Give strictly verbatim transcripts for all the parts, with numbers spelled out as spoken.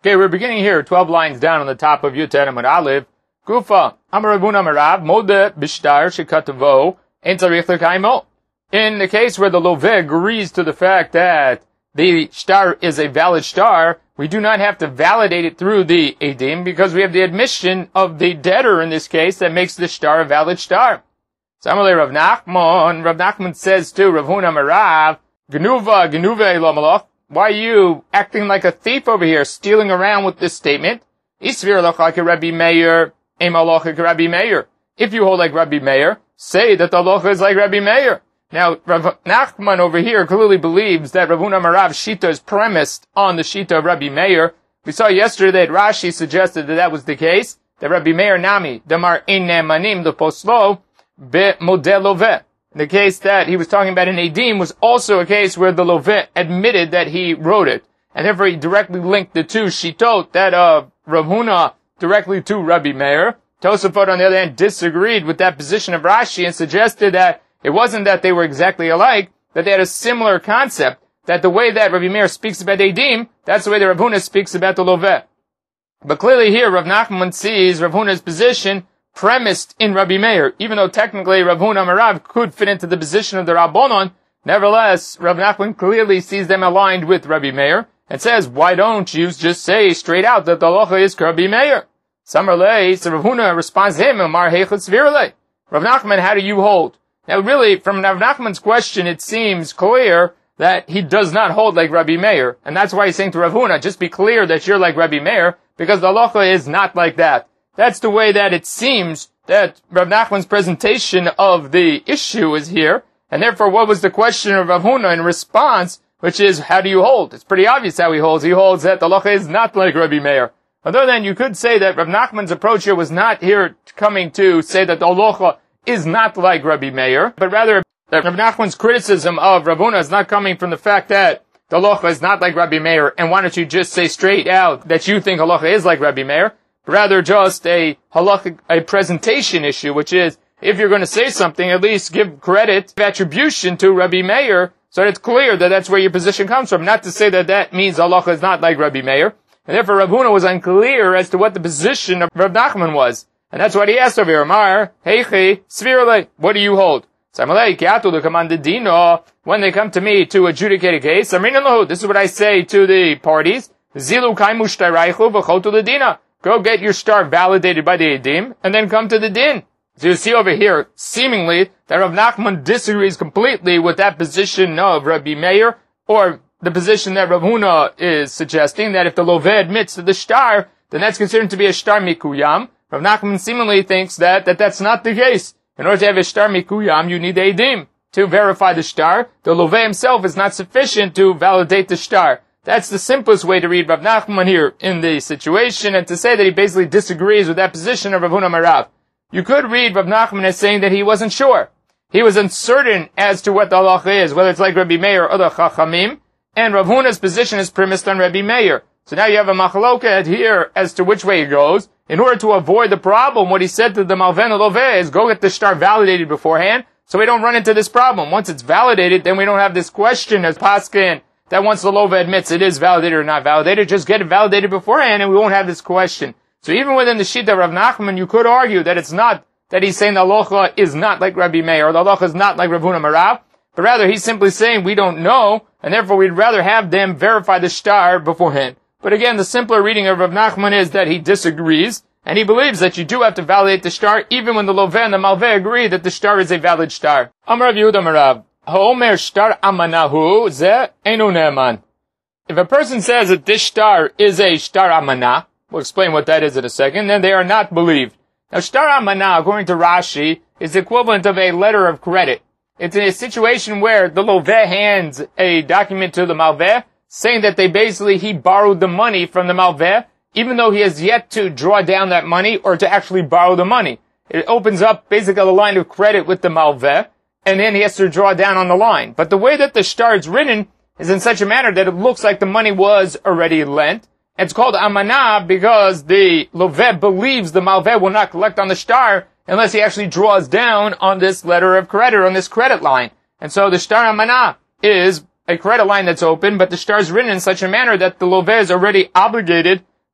Okay, we're beginning here, twelve lines down on the top of Yutet Amud Aleph. Gufa, Amar Ravuna Amarav, Mode Bishtar Shekatavo, Ein Tzarich L'Kaimo. In the case where the Loveh agrees to the fact that the shtar is a valid shtar, we do not have to validate it through the Edim because we have the admission of the debtor in this case that makes the shtar a valid shtar. Samalei Rav Nachman, Rav Nachman says to Rav Huna Marav, Genuva, Genuva Elomalach, why are you acting like a thief over here, stealing around with this statement? Isvir lachak Rabbi Meir, Emalach Rabbi Meir. If you hold like Rabbi Meir, say that the halacha is like Rabbi Meir. Now, Rav Nachman over here clearly believes that Rav Huna Marav's shita is premised on the shita of Rabbi Meir. We saw yesterday that Rashi suggested that that was the case, that Rabbi Meir Nami, Damar Ein Ne'emanim Leposlo, Be Model Loveh. The case that he was talking about in Edim was also a case where the Loveh admitted that he wrote it. And therefore he directly linked the two shitot, that of Rav Huna directly to Rabbi Meir. Tosafot, on the other hand, disagreed with that position of Rashi and suggested that it wasn't that they were exactly alike, that they had a similar concept, that the way that Rabbi Meir speaks about Edim, that's the way that Rav Huna speaks about the Loveh. But clearly here, Rav Nachman sees Rav Huna's position premised in Rabbi Meir. Even though technically Rav Huna Marav could fit into the position of the Rabbonon, nevertheless, Rav Nachman clearly sees them aligned with Rabbi Meir, and says, why don't you just say straight out that the halacha is Rabbi Meir? Samarlei, so Rav Huna responds to him, Amar Heichot Svirlei. Rav Nachman, how do you hold? Now really, from Rav Nachman's question, it seems clear that he does not hold like Rabbi Meir. And that's why he's saying to Rav Huna, just be clear that you're like Rabbi Meir, because the halacha is not like that. That's the way that it seems that Rav Nachman's presentation of the issue is here. And therefore, what was the question of Rav Huna in response, which is, how do you hold? It's pretty obvious how he holds. He holds that the halacha is not like Rabbi Meir. Although then you could say that Rav Nachman's approach here was not here coming to say that the halacha is not like Rabbi Meir, but rather that Rav Nachman's criticism of Rav Huna is not coming from the fact that the halacha is not like Rabbi Meir, and why don't you just say straight out that you think halacha is like Rabbi Meir, but rather just a halacha, a presentation issue, which is, if you're going to say something, at least give credit, attribution to Rabbi Meir, so that it's clear that that's where your position comes from, not to say that that means halacha is not like Rabbi Meir. And therefore Rav Huna was unclear as to what the position of Rav Nachman was. And that's what he asked over here. Amar, Heichi, Svirle, what do you hold? Samalei, Kiatu, the commanded Dino, when they come to me to adjudicate a case, this is what I say to the parties, Zilu kaimu shtaraichu v'chotu l'dina. Go get your star validated by the Edim, and then come to the din. So you see over here, seemingly, that Rav Nachman disagrees completely with that position of Rabbi Meir, or the position that Rav Huna is suggesting, that if the Loveh admits to the shtar, then that's considered to be a shtar mikuyam. Rav Nachman seemingly thinks that, that that's not the case. In order to have a shtar mikuyam, you need Edim to verify the shtar. The Loveh himself is not sufficient to validate the shtar. That's the simplest way to read Rav Nachman here in the situation, and to say that he basically disagrees with that position of Rav Huna Marav. You could read Rav Nachman as saying that he wasn't sure. He was uncertain as to what the halacha is, whether it's like Rabbi Meir or the Chachamim, and Rav Huna's position is premised on Rabbi Meir. So now you have a machloket here as to which way it goes. In order to avoid the problem, what he said to the Malven Loveh is, go get the shtar validated beforehand, so we don't run into this problem. Once it's validated, then we don't have this question as Paskin, that once the Loveh admits it is validated or not validated, just get it validated beforehand and we won't have this question. So even within the Shita of Rav Nachman, you could argue that it's not that he's saying the halacha is not like Rabbi Meir, or the halacha is not like Rav Huna Marav, but rather he's simply saying we don't know, and therefore we'd rather have them verify the shtar beforehand. But again, the simpler reading of Rav Nachman is that he disagrees, and he believes that you do have to validate the shtar, even when the Loveh and the Malveh agree that the shtar is a valid shtar. Amar Rav Yehuda Marav, Ha'omer shtar amanahu ze enu ne'eman. If a person says that this shtar is a shtar amanah, we'll explain what that is in a second, then they are not believed. Now, shtar amanah, according to Rashi, is the equivalent of a letter of credit. It's in a situation where the Loveh hands a document to the Malveh, saying that they basically, he borrowed the money from the Malveh, even though he has yet to draw down that money or to actually borrow the money. It opens up basically a line of credit with the Malveh, and then he has to draw down on the line. But the way that the shtar is written is in such a manner that it looks like the money was already lent. It's called amanah because the Loveh believes the Malveh will not collect on the shtar unless he actually draws down on this letter of credit, on this credit line. And so the shtar amanah is a credit line that's open, but the shtar is written in such a manner that the Loveh is already obligated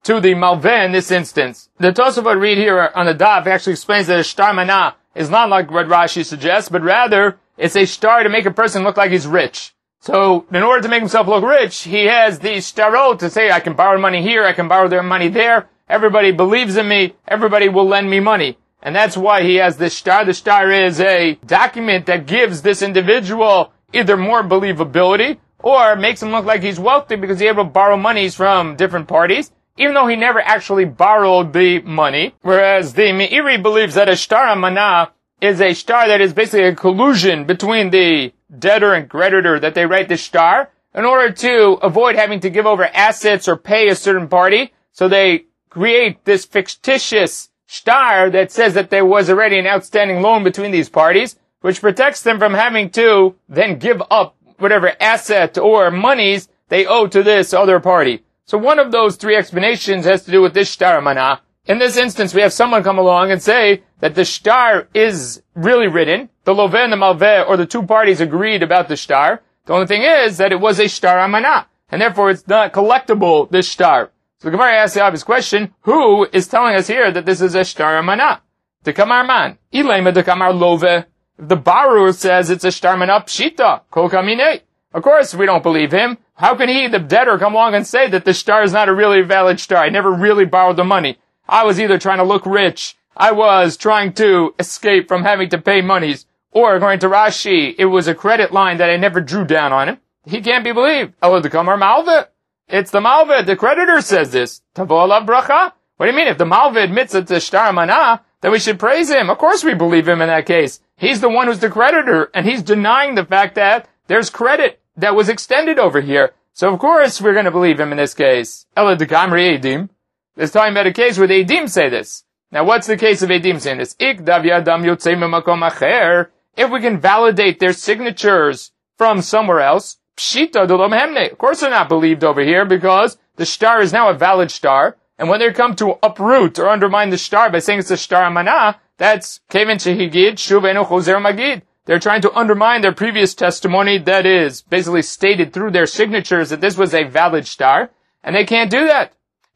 to the malveh in this instance. The Tosafot read here on the daf actually explains that a shtar mana is not like what Rashi suggests, but rather it's a shtar to make a person look like he's rich. So, in order to make himself look rich, he has these shtarot to say, I can borrow money here, I can borrow their money there, everybody believes in me, everybody will lend me money. And that's why he has this shtar. The shtar is a document that gives this individual either more believability, or makes him look like he's wealthy because he's able to borrow monies from different parties, even though he never actually borrowed the money. Whereas the Meiri believes that a shtar mana is a shtar that is basically a collusion between the debtor and creditor, that they write the shtar in order to avoid having to give over assets or pay a certain party. So they create this fictitious shtar that says that there was already an outstanding loan between these parties, which protects them from having to then give up whatever asset or monies they owe to this other party. So one of those three explanations has to do with this shtar mana. In this instance, we have someone come along and say that the shtar is really written. The loveh and the malveh, or the two parties, agreed about the shtar. The only thing is that it was a shtar mana, and therefore it's not collectible, this shtar. So the Gemara asks the obvious question, who is telling us here that this is a shtar mana? The Kamar man. Ilema the Kamar loveh. If the Baruch says it's a shtar mana pshita, kol kamine. Of course we don't believe him. How can he, the debtor, come along and say that the shtar is not a really valid shtar? I never really borrowed the money. I was either trying to look rich, I was trying to escape from having to pay monies, or according to Rashi, it was a credit line that I never drew down on him. He can't be believed. Elo dekamar malveh. It's the malveh. The creditor says this. Tavo alav bracha. What do you mean? If the malveh admits it's a shtar mana, then we should praise him. Of course we believe him in that case. He's the one who's the creditor, and he's denying the fact that there's credit that was extended over here. So of course we're going to believe him in this case. Elo dekamri edim. It's talking about a case where the edim say this. Now what's the case of edim saying this? Ikdav yadam yotzei memakom acher. If we can validate their signatures from somewhere else, pshita d'lo mehemne. Of course they're not believed over here because the shtar is now a valid shtar. And when they come to uproot or undermine the shtar by saying it's a shtar mana, that's kevin shehigid shuv eno chozer magid. They're trying to undermine their previous testimony that is basically stated through their signatures that this was a valid shtar. And they can't do that.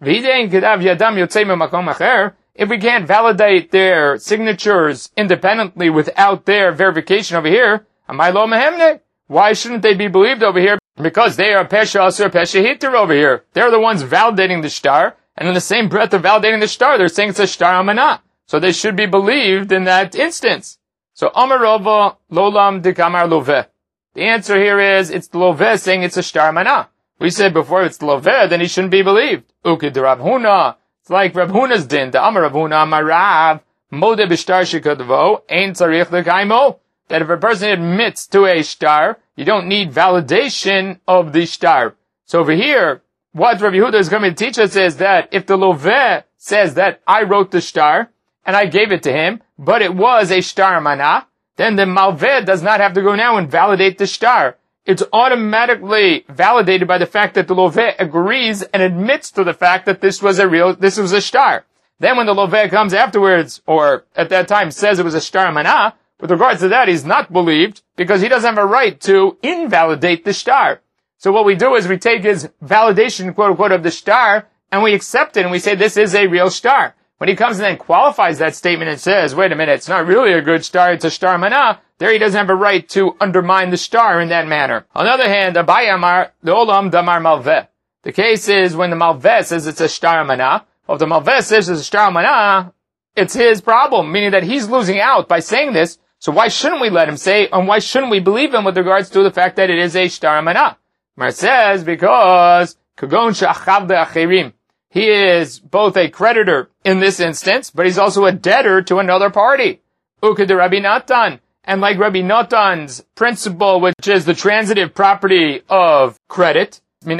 If we can't validate their signatures independently without their verification over here, why shouldn't they be believed over here? Because they are pesha asur pesha hitter over here. They're the ones validating the shtar, and in the same breath of validating the shtar, they're saying it's a shtar amana. So they should be believed in that instance. So Amar Rava lolam dekamar loveh. The answer here is it's the loveh saying it's a shtar amana. We said before it's the loveh, then he shouldn't be believed. Ukid Rav Huna. It's like Rav Huna's din. The Amar Rav Huna Amar Rav Mode b'shtar shekadvo ein tzarich l'kaimo. That if a person admits to a shtar, you don't need validation of the shtar. So over here, what Rav Yehuda is going to teach us is that if the loveh says that I wrote the shtar and I gave it to him, but it was a shtar mana, then the malveh does not have to go now and validate the shtar. It's automatically validated by the fact that the loveh agrees and admits to the fact that this was a real, this was a shtar. Then when the loveh comes afterwards, or at that time says it was a shtar mana, with regards to that, he's not believed because he doesn't have a right to invalidate the shtar. So what we do is we take his validation, quote unquote, of the shtar, and we accept it and we say this is a real shtar. When he comes and then qualifies that statement and says, wait a minute, it's not really a good shtar, it's a shtar mana, there he doesn't have a right to undermine the shtar in that manner. On the other hand, Abaye Amar, the olam damar malveh. The case is when the malveh says it's a shtar mana, well, if the malveh says it's a shtar mana, it's his problem, meaning that he's losing out by saying this, so why shouldn't we let him say, and why shouldn't we believe him with regards to the fact that it is a shtar mana? Mar says, because, kagon she'achav de'achirim. He is both a creditor in this instance, but he's also a debtor to another party. Uked Rabbi Natan. And like Rabbi Natan's principle, which is the transitive property of credit,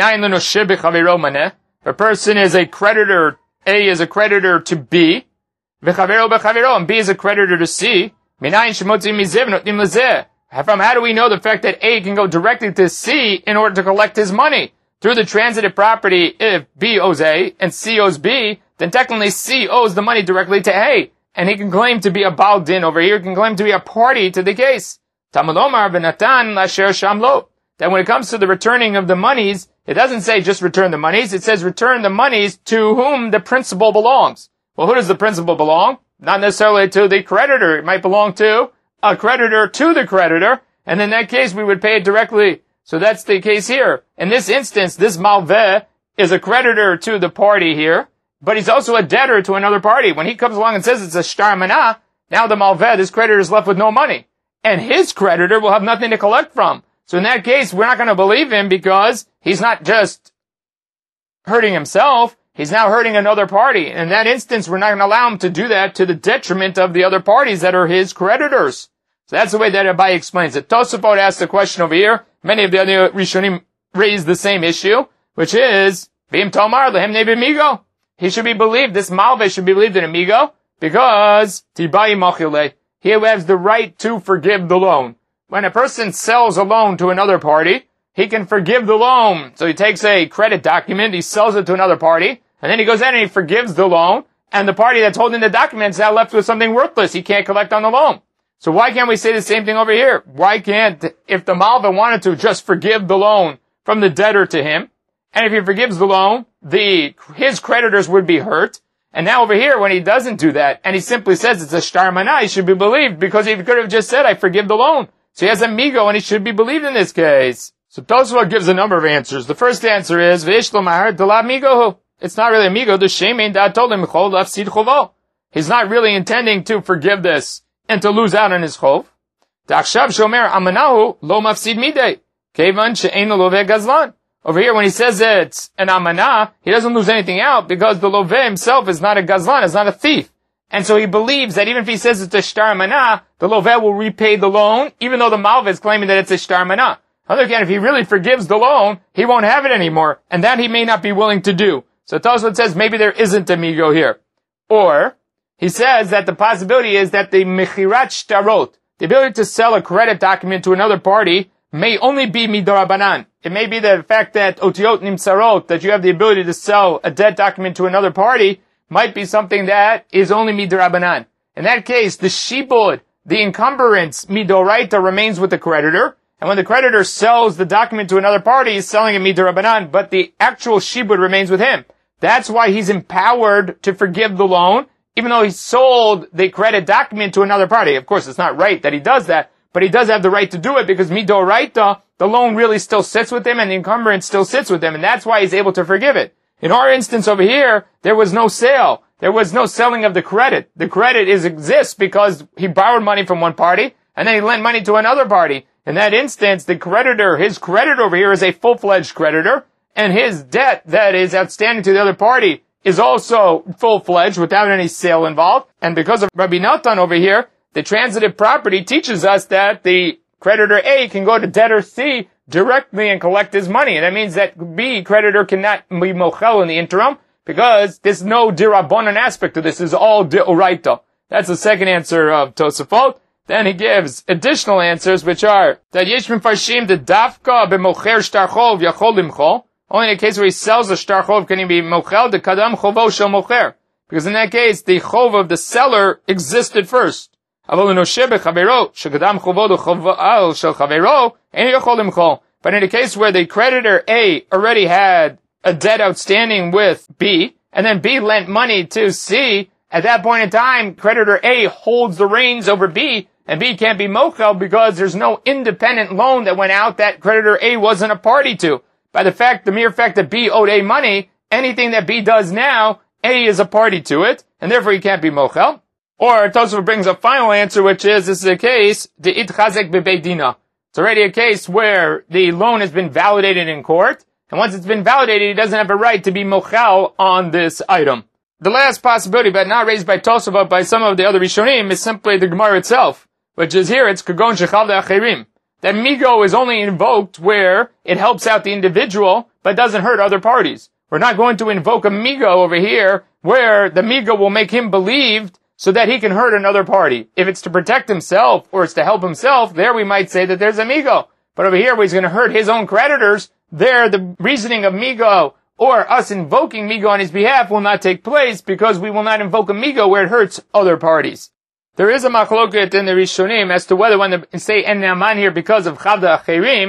a person is a creditor, A is a creditor to B, and B is a creditor to C. From how do we know the fact that A can go directly to C in order to collect his money? Through the transitive property, if B owes A and C owes B, then technically C owes the money directly to A. And he can claim to be a Baal Din over here, he can claim to be a party to the case. That when it comes to the returning of the monies, It doesn't say just return the monies. It says return the monies to whom the principal belongs. Well, who does the principal belong? Not necessarily to the creditor. It might belong to a creditor to the creditor. And in that case, we would pay it directly. So that's the case here. In this instance, this malveh is a creditor to the party here, but he's also a debtor to another party. When he comes along and says it's a shtar manah, now the malveh, this creditor, is left with no money. And his creditor will have nothing to collect from. So in that case, we're not going to believe him because he's not just hurting himself, he's now hurting another party. In that instance, we're not going to allow him to do that to the detriment of the other parties that are his creditors. So that's the way that Abai explains it. Tosafot asked the question over here. Many of the other Rishonim raised the same issue, which is, V'im Tomar lehem nebe migo. He should be believed, this malveh should be believed in a migo, because Tibai machile. He has the right to forgive the loan. When a person sells a loan to another party, he can forgive the loan. So he takes a credit document, he sells it to another party, and then he goes in and he forgives the loan, and the party that's holding the document is now left with something worthless. He can't collect on the loan. So why can't we say the same thing over here? Why can't, if the malveh wanted to just forgive the loan from the debtor to him, and if he forgives the loan, the, his creditors would be hurt. And now over here, when he doesn't do that, and he simply says it's a shtar manah, he should be believed, because he could have just said, I forgive the loan. So he has a migo, and he should be believed in this case. So Tosafot gives a number of answers. The first answer is, V'ish lomar delav migohu. It's not really a migo, the shemein da told him chol lafsid chovo. He's not really intending to forgive this, and to lose out on his chov. Da'achshav shomer amanahu lo mafsid midei. Kevan she'eino loveh gazlan. Over here, when he says it's an amanah, he doesn't lose anything out because the loveh himself is not a gazlan, is not a thief. And so he believes that even if he says it's a shtar manah, the loveh will repay the loan, even though the malveh is claiming that it's a shtar manah. On the other hand, if he really forgives the loan, he won't have it anymore, and that he may not be willing to do. So Tosafot says maybe there isn't a migo here. Or, he says that the possibility is that the mechirat shtarot, the ability to sell a credit document to another party, may only be midarabanan. It may be the fact that otiot nimsarot, that you have the ability to sell a debt document to another party, might be something that is only midarabanan. In that case, the shibud, the encumbrance, midoraita, remains with the creditor, and when the creditor sells the document to another party, he's selling it midarabanan, but the actual shibud remains with him. That's why he's empowered to forgive the loan, even though he sold the credit document to another party. Of course, it's not right that he does that, but he does have the right to do it because midoraita, the loan really still sits with him and the encumbrance still sits with him, and that's why he's able to forgive it. In our instance over here, there was no sale. There was no selling of the credit. The credit is exists because he borrowed money from one party and then he lent money to another party. In that instance, the creditor, his creditor over here is a full-fledged creditor, and his debt that is outstanding to the other party is also full-fledged without any sale involved. And because of Rabbi Natan over here, the transitive property teaches us that the creditor A can go to debtor C directly and collect his money. And that means that B, creditor, cannot be mochel in the interim because there's no dirabonan aspect to this. This is all deoraita. That's the second answer of Tosafot. Then he gives additional answers, which are that yesh mefarshim the dafka b'mocher shtar chov yachol limchol. Only in a case where he sells a shtar chov can he be mochel the kadam chovo shel mocher. Because in that case, the chov of the seller existed first. But in the case where the creditor A already had a debt outstanding with B, and then B lent money to C, at that point in time, creditor A holds the reins over B, and B can't be mochel because there's no independent loan that went out that creditor A wasn't a party to. By the fact, the mere fact that B owed A money, anything that B does now, A is a party to it, and therefore he can't be mochel. Or Tosafot brings a final answer, which is, this is a case, the itchazek bebeidina. It's already a case where the loan has been validated in court, and once it's been validated, he doesn't have a right to be mochel on this item. The last possibility, but not raised by Tosafot, by some of the other Rishonim, is simply the Gemara itself, which is here, it's kagon shechal de'acherim. That migo is only invoked where it helps out the individual, but doesn't hurt other parties. We're not going to invoke a migo over here, where the migo will make him believed so that he can hurt another party. If it's to protect himself, or it's to help himself, there we might say that there's a migo. But over here, where he's going to hurt his own creditors, there the reasoning of migo, or us invoking migo on his behalf, will not take place, because we will not invoke a migo where it hurts other parties. There is a machloket in the Rishonim as to whether when they say en ne'aman here because of chavda acherim,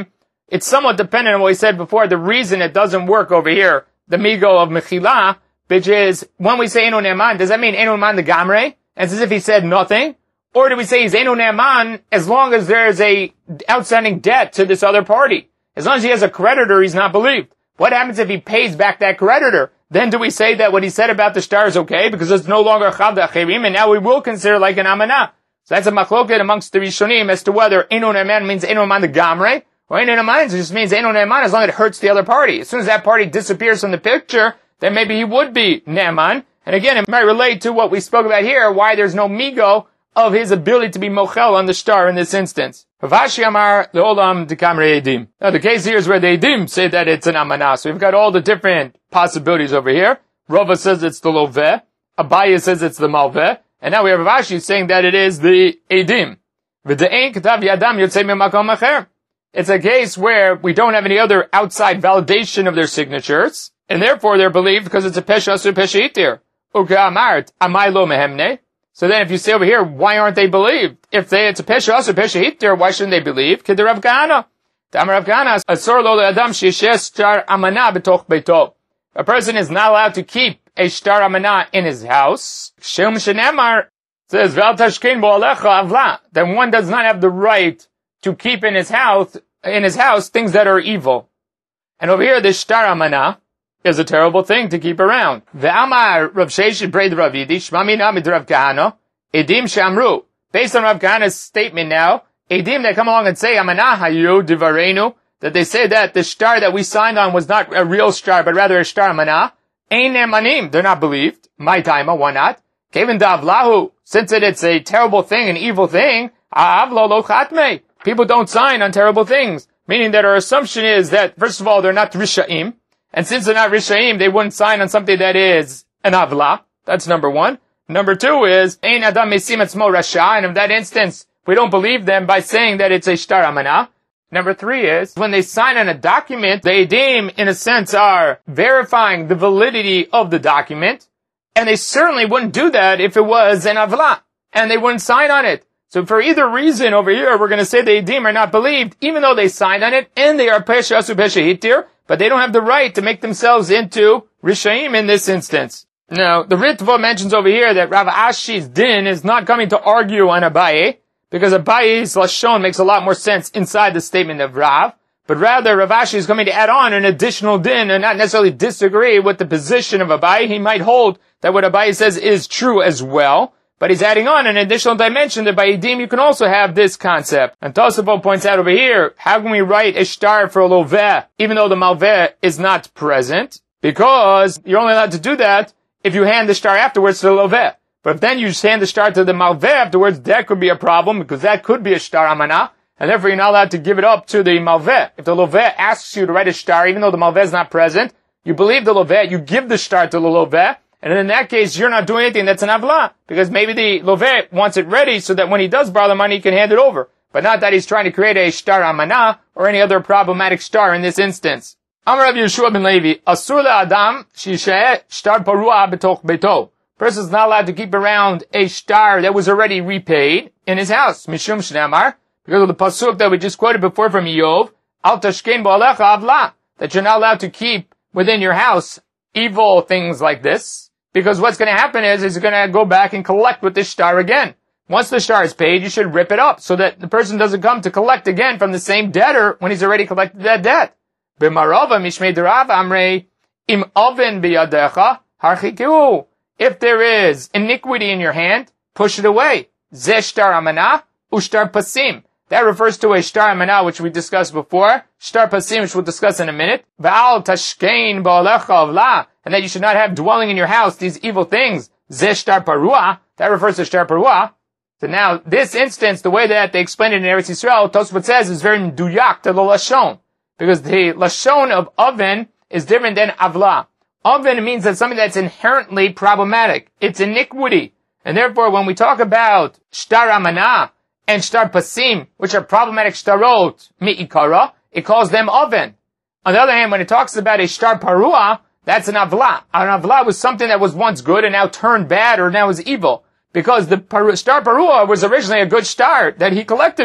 it's somewhat dependent on what we said before, the reason it doesn't work over here, the migo of mechila, which is, when we say Eino Ne'eman, does that mean Eino Ne'eman the Gamre? It's as if he said nothing? Or do we say he's Eino Ne'eman as long as there's a outstanding debt to this other party? As long as he has a creditor, he's not believed. What happens if he pays back that creditor? Then do we say that what he said about the shtar is okay, because it's no longer Chav Achirim, and now we will consider like an Amanah? So that's a machloket amongst the Rishonim as to whether Eino Ne'eman means Eino Ne'eman the Gamre, or Eino Ne'eman just means Eino Ne'eman as long as it hurts the other party. As soon as that party disappears from the picture, then maybe he would be Ne'eman. And again, it might relate to what we spoke about here, why there's no migo of his ability to be mochel on the shtar in this instance. Havashi Amar Le'olam Dekamre Edim. Now the case here is where the Edim say that it's an Amanah. So we've got all the different possibilities over here. Rava says it's the Loveh. Abaye says it's the Malveh. And now we have Ravashi saying that it is the Edim. V'de'en ketav yadam yotzei mimakom acher. It's a case where we don't have any other outside validation of their signatures, and therefore they're believed because it's a pesha asur pesha itir. Uka amart amai lo mehemne. So then if you say over here, why aren't they believed? If they, it's a pesha asur pesha itir, why shouldn't they believe? Kid Rav Kahana. Tamar Rav Kahana, asur lo le'adam she'yeshes shtar amanah betoch beito. A person is not allowed to keep a shtar amanah in his house. Sheum shenemar says, V'al tashkein bo alecha avla. Then one does not have the right to keep in his house, in his house, things that are evil. And over here, this shtar amanah is a terrible thing to keep around. Ve'amar Rav Sheish Breid Rav Yidi, Shmamina mid Rav Kahana, Edim Shamru. Based on Rav Kahana's statement now, Edim that come along and say, Amanah hayu divarenu, that they say that the shtar that we signed on was not a real shtar, but rather a shtar amanah. Ein nemanim, they're not believed. My time, why not? Kevin davlahu, since it, it's a terrible thing, an evil thing, avlo lo chatme. People don't sign on terrible things. Meaning that our assumption is that, first of all, they're not Risha'im. And since they're not Risha'im, they wouldn't sign on something that is an avla. That's number one. Number two is, Ein adam mesim etzmo rasha. And in that instance, we don't believe them by saying that it's a shtar amanah. Number three is, when they sign on a document, the edim, in a sense, are verifying the validity of the document. And they certainly wouldn't do that if it was an avla. And they wouldn't sign on it. So for either reason over here, we're going to say the edim are not believed, even though they signed on it, and they are pesha asu pesha hitir, but they don't have the right to make themselves into Risha'im in this instance. Now, the Ritva mentions over here that Rav Ashi's din is not coming to argue on Abaye, because Abaye's Lashon makes a lot more sense inside the statement of Rav, but rather Rav Ashi is coming to add on an additional din and not necessarily disagree with the position of Abaye. He might hold that what Abaye says is true as well, but he's adding on an additional dimension that by edim you can also have this concept. And Tosafot points out over here, how can we write a shtar for a loveh, even though the malveh is not present? Because you're only allowed to do that if you hand the shtar afterwards to the loveh. But if then you just hand the shtar to the malveh afterwards, that could be a problem, because that could be a shtar amanah, and therefore you're not allowed to give it up to the malveh. If the loveh asks you to write a shtar, even though the malveh is not present, you believe the loveh, you give the shtar to the loveh, and in that case, you're not doing anything that's an avla, because maybe the loveh wants it ready so that when he does borrow the money, he can hand it over. But not that he's trying to create a shtar amanah or any other problematic shtar in this instance. Amar Rav Yeshua ben Levi, Asur le'adam shisheh shtar parua betoch beito. Person is not allowed to keep around a shtar that was already repaid in his house. Mishum shnamar, because of the pasuk that we just quoted before from Yov, al tashkein bo alecha avla, that you're not allowed to keep within your house evil things like this. Because what's going to happen is, is going to go back and collect with this shtar again. Once the shtar is paid, you should rip it up so that the person doesn't come to collect again from the same debtor when he's already collected that debt. B'marava mishmei derav amrei im oven biyadecha harchiku. If there is iniquity in your hand, push it away. Zeh shtar amanah ushtar pasim. That refers to a shtar amanah, which we discussed before. Shtar pasim, which we'll discuss in a minute. V'al tashkein ba'alecha avla. And that you should not have dwelling in your house these evil things. Zeh shtar parua. That refers to shtar parua. So now, this instance, the way that they explain it in Eretz Yisrael, Tosfot says, is very duyak to the lashon. Because the lashon of oven is different than avla. Oven means that something that's inherently problematic. It's iniquity. And therefore, when we talk about shtar amanah and shtar pasim, which are problematic shtarot, mi'ikara, it calls them oven. On the other hand, when it talks about a shtar parua, that's an avla. An avla was something that was once good and now turned bad or now is evil. Because the par- shtar parua was originally a good shtar that he collected with.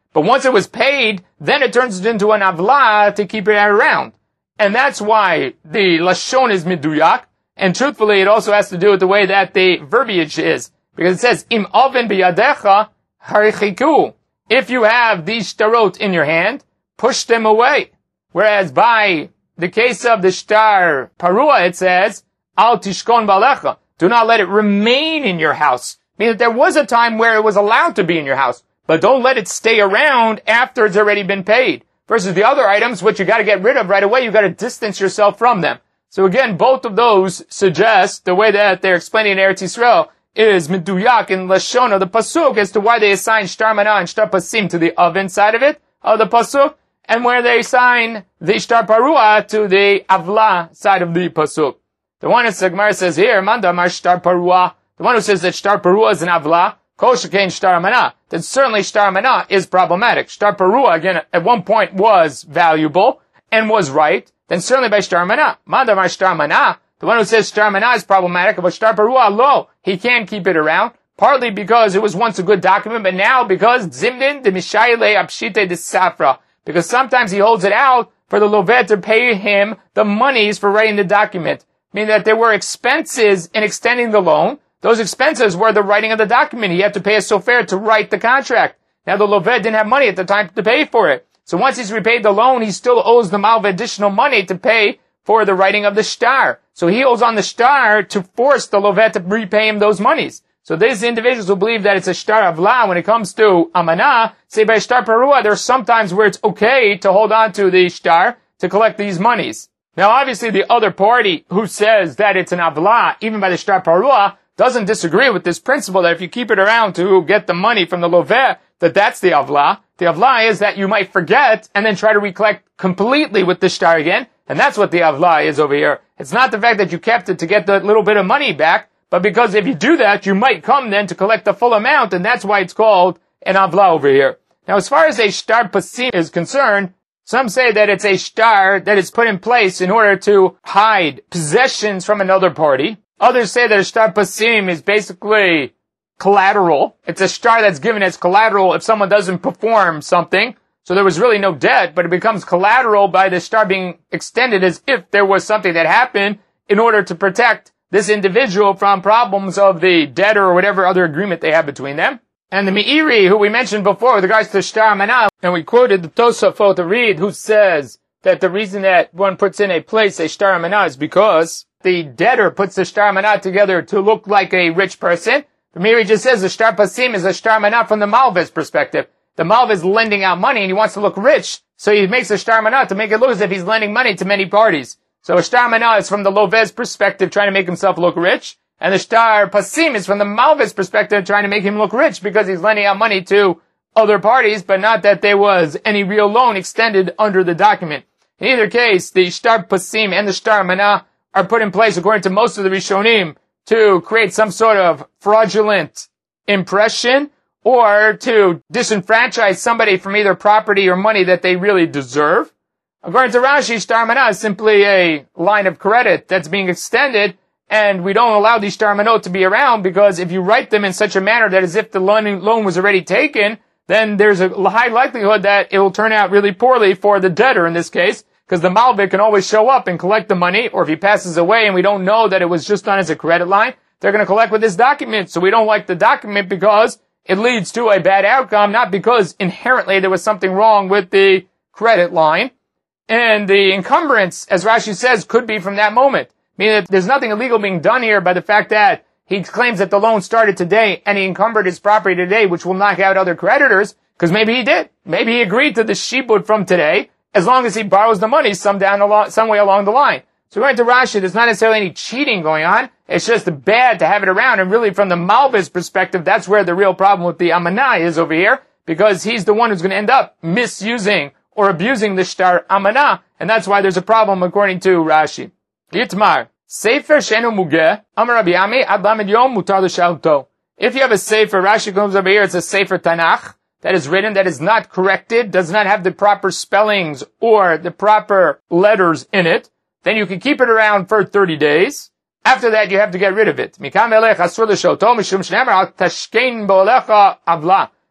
But once it was paid, then it turns it into an avla to keep it around. And that's why the lashon is miduyak. And truthfully, it also has to do with the way that the verbiage is. Because it says, Im oven biyadecha harichiku. If you have these shtarot in your hand, push them away. Whereas by the case of the shtar parua, it says, Al tishkon balecha. Do not let it remain in your house. Meaning that there was a time where it was allowed to be in your house. But don't let it stay around after it's already been paid. Versus the other items, which you gotta get rid of right away, you gotta distance yourself from them. So again, both of those suggest the way that they're explaining in Eretz Yisrael is meduyak in lashon of the pasuk as to why they assign shtar mana and shtar pasim to the oven side of it, of the pasuk, and where they assign the shtar parua to the avla side of the pasuk. The one that Gemara says here, manda mar shtar parua, the one who says that shtar parua is an avla, kol shekain shtar mana, then certainly shtar mana is problematic. Shtar parua, again, at one point was valuable and was right, then certainly by shtar mana. Manda mar shtar mana, the one who says shtar mana is problematic, but shtar parua, lo, he can't keep it around, partly because it was once a good document, but now because zimdin de mishayile apshite de safra, because sometimes he holds it out for the lovet to pay him the monies for writing the document, meaning that there were expenses in extending the loan. Those expenses were the writing of the document. He had to pay a sofer to write the contract. Now the lovet didn't have money at the time to pay for it. So once he's repaid the loan, he still owes the malva additional money to pay for the writing of the shtar. So he owes on the shtar to force the lovet to repay him those monies. So these individuals who believe that it's a shtar avla when it comes to amana, say by shtar parua, there's sometimes where it's okay to hold on to the shtar to collect these monies. Now obviously the other party who says that it's an avla, even by the shtar parua, doesn't disagree with this principle that if you keep it around to get the money from the lovet, that that's the avla. The avla is that you might forget and then try to recollect completely with the shtar again, and that's what the avla is over here. It's not the fact that you kept it to get the little bit of money back, but because if you do that, you might come then to collect the full amount, and that's why it's called an avla over here. Now as far as a shtar pasim is concerned, some say that it's a shtar that is put in place in order to hide possessions from another party. Others say that a shtar pasim is basically collateral. It's a shtar that's given as collateral if someone doesn't perform something. So there was really no debt, but it becomes collateral by the shtar being extended as if there was something that happened in order to protect this individual from problems of the debtor or whatever other agreement they have between them. And the Meiri, who we mentioned before with regards to shtar mana, and we quoted the Tosafot to read, who says that the reason that one puts in a place a shtar mana is because the debtor puts the shtar mana together to look like a rich person. The Meiri just says the shtar pasim is a shtar mana from the malva's perspective. The malva is lending out money and he wants to look rich, so he makes a shtar mana to make it look as if he's lending money to many parties. So a shtar mana is from the lovet's perspective trying to make himself look rich, and the shtar pasim is from the malva's perspective trying to make him look rich because he's lending out money to other parties, but not that there was any real loan extended under the document. In either case, the shtar pasim and the shtar mana are put in place, according to most of the Rishonim, to create some sort of fraudulent impression or to disenfranchise somebody from either property or money that they really deserve. According to Rashi, shtar mana is simply a line of credit that's being extended, and we don't allow these shtar manot to be around because if you write them in such a manner that as if the loan, loan was already taken, then there's a high likelihood that it will turn out really poorly for the debtor in this case, because the malva can always show up and collect the money, or if he passes away and we don't know that it was just done as a credit line, they're going to collect with this document. So we don't like the document because it leads to a bad outcome, not because inherently there was something wrong with the credit line. And the encumbrance, as Rashi says, could be from that moment. Meaning that there's nothing illegal being done here by the fact that he claims that the loan started today and he encumbered his property today, which will knock out other creditors, because maybe he did. Maybe he agreed to the shibud from today, as long as he borrows the money some down the some way along the line. So going to Rashi, there's not necessarily any cheating going on. It's just bad to have it around. And really, from the malva's perspective, that's where the real problem with the amana is over here, because he's the one who's going to end up misusing or abusing the shtar amana, and that's why there's a problem according to Rashi. Yitmar, Sefer Shenu Mugeh, Amar Rabbi Ami, Ad Lamed Yom Mutar L'Shalto. If you have a Sefer, Rashi comes over here, it's a Sefer Tanakh, that is written, that is not corrected, does not have the proper spellings or the proper letters in it, then you can keep it around for thirty days. After that, you have to get rid of it. Mikam elech asur l'shalto mishum shneimar al tashkein bo'alecha avla.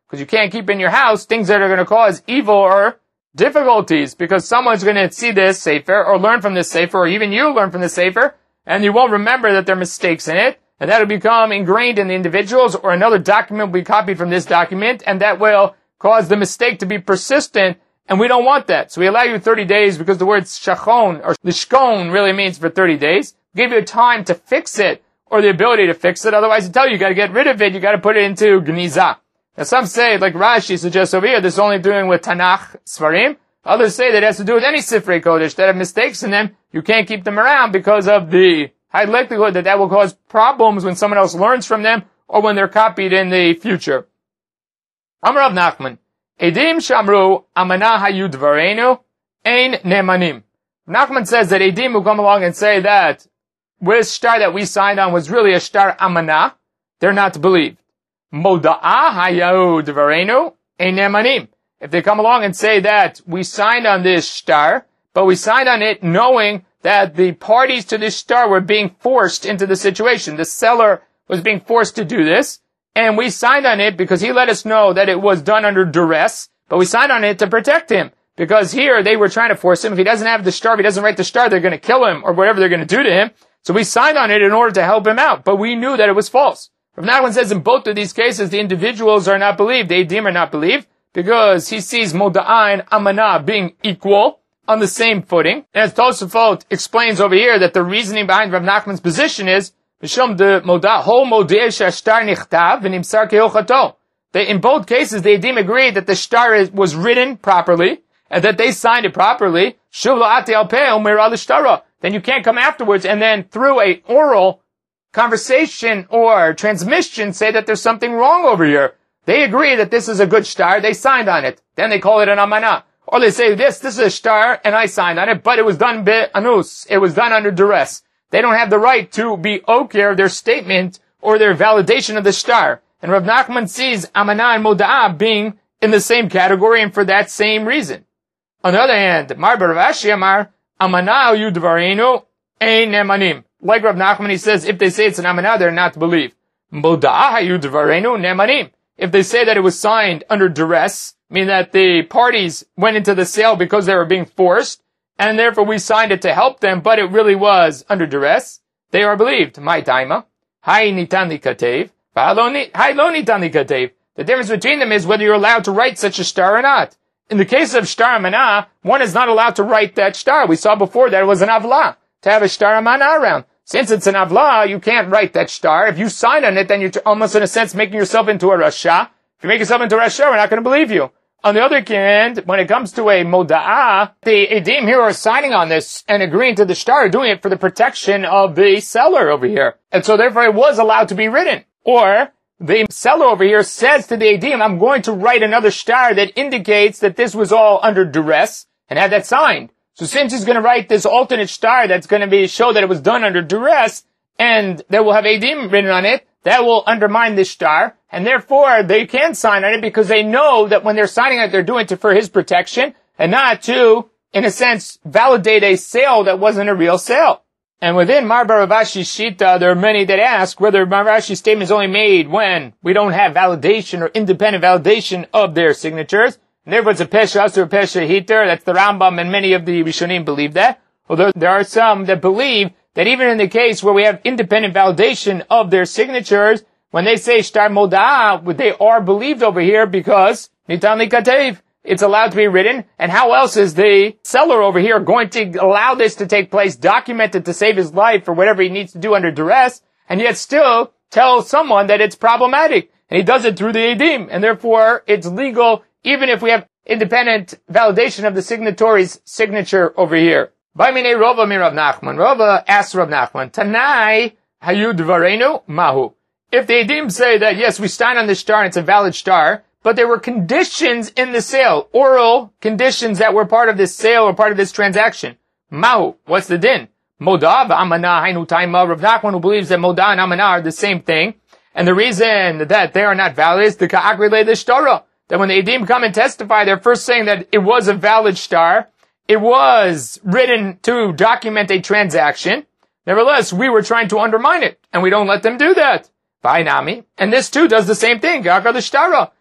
because you can't keep in your house things that are going to cause evil or difficulties, because someone's going to see this sefer or learn from this sefer, or even you learn from this sefer, and you won't remember that there are mistakes in it, and that will become ingrained in the individuals, or another document will be copied from this document, and that will cause the mistake to be persistent, and we don't want that. So we allow you thirty days, because the word shachon, or lishkon, really means for thirty days. We give you time to fix it, or the ability to fix it. Otherwise, I tell you, you got to get rid of it. You got to put it into gniza. Now, some say, like Rashi suggests over here, this is only doing with Tanakh Svarim. Others say that it has to do with any Sifrei Kodesh that have mistakes in them. You can't keep them around because of the high likelihood that that will cause problems when someone else learns from them, or when they're copied in the future. Amar Rav Nachman, Edim shamru amana hayu dvarenu ein nemanim. Nachman says that Edim will come along and say that this shtar that we signed on was really a shtar amana. They're not to believe. Moda'a hayu dvarenu ein nemanim. If they come along and say that we signed on this shtar, but we signed on it knowing that the parties to this shtar were being forced into the situation. The seller was being forced to do this, and we signed on it because he let us know that it was done under duress, but we signed on it to protect him, because here they were trying to force him. If he doesn't have the shtar, if he doesn't write the shtar, they're going to kill him, or whatever they're going to do to him. So we signed on it in order to help him out, but we knew that it was false. Rav Nachman says in both of these cases, the individuals are not believed, the Edim are not believed, because he sees Moda'a and Amanah being equal, on the same footing. And as Tosafot explains over here, that the reasoning behind Rav Nachman's position is, Mishum de Moda, Ho Modeh Shashtar Nichtav, V'nimsar Keochato. They, in both cases, the Edim agreed that the shtar is, was written properly, and that they signed it properly. Shuv La'ati Al Peh Omer Al Ishtara. Then you can't come afterwards and then through a oral conversation or transmission say that there's something wrong over here. They agree that this is a good shtar, they signed on it. Then they call it an amanah. Or they say this, this is a shtar, and I signed on it, but it was done be'anus. It was done under duress. They don't have the right to be okir their statement or their validation of the shtar. And Rav Nachman sees amanah and moda'ah being in the same category, and for that same reason. On the other hand, Mar bar Rav Ashi Amar, amanah yu dvarenu ein nemanim. Like Rav Nachman, he says, if they say it's an amanah, they're not to believe. Moda'ah yu dvarenu nemanim. If they say that it was signed under duress, meaning that the parties went into the sale because they were being forced, and therefore we signed it to help them, but it really was under duress, they are believed. My taima, hai nitan li katev, hai lo nitan li katev. The difference between them is whether you're allowed to write such a shtar or not. In the case of shtar amanah, one is not allowed to write that shtar. We saw before that it was an avlah to have a shtar amanah around. Since it's an avlah, you can't write that shtar. If you sign on it, then you're almost in a sense making yourself into a rasha. If you make yourself into a rasha, we're not going to believe you. On the other hand, when it comes to a moda'ah, the edim here are signing on this and agreeing to the shtar, doing it for the protection of the seller over here. And so therefore it was allowed to be written. Or the seller over here says to the edim, I'm going to write another shtar that indicates that this was all under duress, and have that signed. So since he's going to write this alternate shtar that's going to be show that it was done under duress, and that will have edim written on it, that will undermine this shtar, and therefore they can't sign on it because they know that when they're signing it, they're doing it for his protection, and not to, in a sense, validate a sale that wasn't a real sale. And within Mar bar Rav Ashi's shita, there are many that ask whether Mar bar Ashi's statement is only made when we don't have validation or independent validation of their signatures. And therefore it's a pesha asur, pesha hiter. That's the Rambam, and many of the Rishonim believe that. Although there are some that believe that even in the case where we have independent validation of their signatures, when they say shtar moda'ah, they are believed over here because nitan li katev. It's allowed to be written, and how else is the seller over here going to allow this to take place, documented to save his life or whatever he needs to do under duress, and yet still tell someone that it's problematic? And he does it through the edim, and therefore it's legal even if we have independent validation of the signatory's signature over here. Ba'minei Rova mi Rav Nachman. Rova asks Rav Nachman, Tanai hayu dvarenu mahu. If the edim say that, yes, we stand on this shtar and it's a valid shtar, but there were conditions in the sale, oral conditions that were part of this sale or part of this transaction. Mahu, what's the din? Moda v'amanah hainu taima. Rav Nachman, who believes that moda and amanah are the same thing, and the reason that they are not valid is the ka'akri le shtara. That when the edim come and testify, they're first saying that it was a valid shtar, it was written to document a transaction. Nevertheless, we were trying to undermine it, and we don't let them do that. Va'inami, and this too does the same thing. Ka'akri le shtara.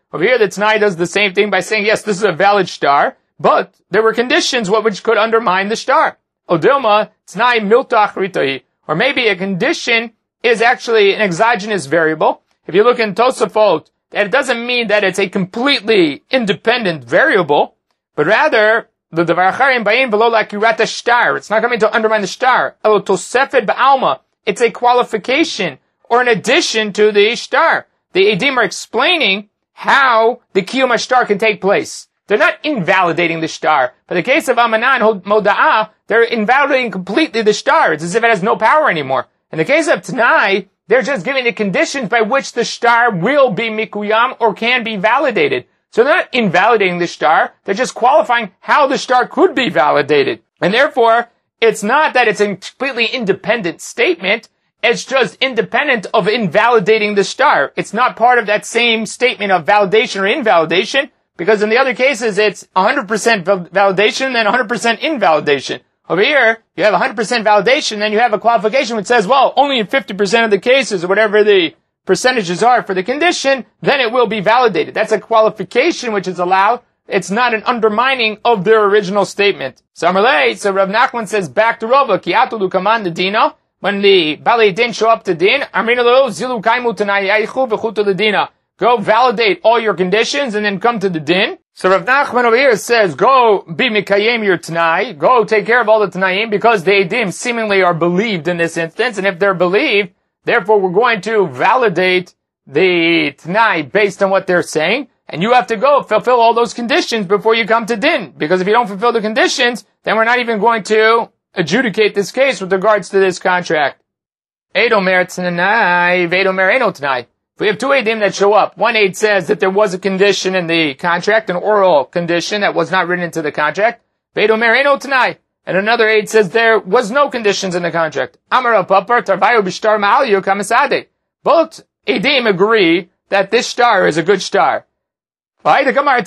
Over here, the Tanai does the same thing by saying, yes, this is a valid star, but there were conditions which could undermine the star. Odilma, Tanai miltach ritahi. Or maybe a condition is actually an exogenous variable. If you look in Tosafot, that it doesn't mean that it's a completely independent variable, but rather, the Davar Acharim Bayin below Lakirat Shtar. It's not coming to undermine the star. Elo Tosefet Ba'alma. It's a qualification or an addition to the star. The Edim are explaining how the Kiyum HaShtar can take place. They're not invalidating the star. But in the case of Amanah and Moda'ah, they're invalidating completely the star. It's as if it has no power anymore. In the case of Tanai, they're just giving the conditions by which the star will be Mikuyam or can be validated. So they're not invalidating the star, they're just qualifying how the star could be validated. And therefore, it's not that it's a completely independent statement, it's just independent of invalidating the star. It's not part of that same statement of validation or invalidation, because in the other cases it's one hundred percent validation and one hundred percent invalidation. Over here, you have one hundred percent validation, then you have a qualification which says, well, only in fifty percent of the cases, or whatever the percentages are for the condition, then it will be validated. That's a qualification which is allowed. It's not an undermining of their original statement. Samarlei, so Rav Nachman says back to Rava, ki atulu kaman the dina, when the Balei Din show up to Din, amrina lo zilu kaimu tanayaychu v'chutu l'dina. Go validate all your conditions and then come to the Din. So Rav Nachman over here says, go be mikayim your Tanai, go take care of all the Tanaim, because the Edim seemingly are believed in this instance, and if they're believed, therefore we're going to validate the Tanai based on what they're saying, and you have to go fulfill all those conditions before you come to Din, because if you don't fulfill the conditions, then we're not even going to adjudicate this case with regards to this contract. Eidomer Tanai, Veidomer Eino Tanai. If we have two Eidim that show up, one Eid says that there was a condition in the contract, an oral condition that was not written into the contract. Veidomer Eino Tanai. And another Eid says there was no conditions in the contract. Amar Papar Tarvayu Bishtar Ma'aliyu Kamasade. Both Eidim agree that this star is a good star. And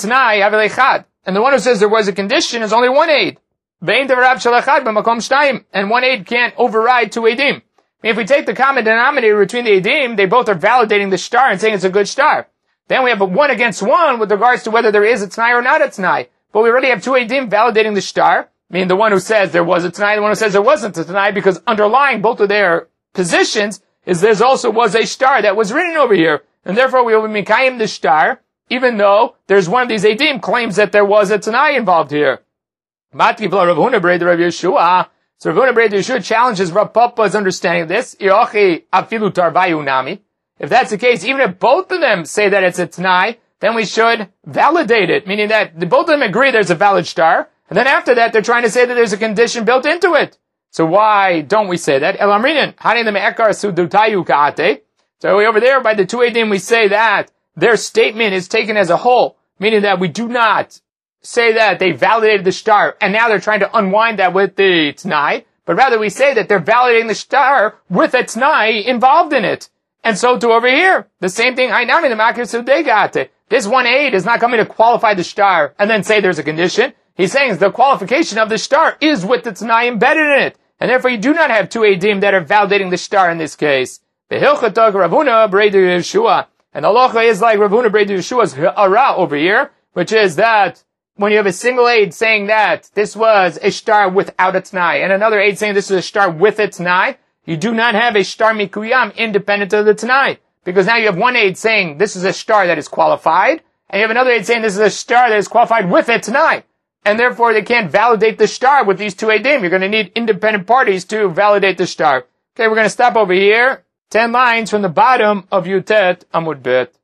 the one who says there was a condition is only one Eid. And one Eid can't override two Eidim. If we take the common denominator between the Eidim, they both are validating the star and saying it's a good star. Then we have a one against one with regards to whether there is a Tanai or not a Tanai. But we already have two Eidim validating the star, meaning the one who says there was a Tanai, the one who says there wasn't a Tanai, because underlying both of their positions is there also was a star that was written over here. And therefore we will be Mikayim the star, even though there's one of these Eidim claims that there was a Tanai involved here. Matkipla Rav Huna Brei Rav Yeshua. So Rav Huna Brei Yeshua challenges Rav Papa's understanding of this. Iochi afilu tarvayu nami. If that's the case, even if both of them say that it's a Tanai, then we should validate it, meaning that both of them agree there's a valid star, and then after that they're trying to say that there's a condition built into it. So why don't we say that? El Amrinan, Hani the Me'ekar Sudutayu Ka'ate. So over there by the two Eidim we say that their statement is taken as a whole, meaning that we do not say that they validated the star, and now they're trying to unwind that with the Tanai, but rather we say that they're validating the star with a Tanai involved in it. And so to over here, the same thing, Ainami the Makir Sudegate. This one aid is not coming to qualify the star and then say there's a condition. He's saying the qualification of the star is with the Tanai embedded in it. And therefore you do not have two Eidim that are validating the star in this case. The Hilchatog Rav Huna Brei Yeshua. And the halacha is like Rav Huna Brei Yeshua's Ha'ara over here, which is that when you have a single aid saying that this was a star without a Tanai, and another aid saying this is a star with a Tanai, you do not have a star mikuyam independent of the Tanai. Because now you have one aid saying this is a star that is qualified, and you have another aid saying this is a star that is qualified with a Tanai. And therefore they can't validate the star with these two Eidim. You're going to need independent parties to validate the star. Okay, we're going to stop over here. Ten lines from the bottom of Yutet Amud Bet.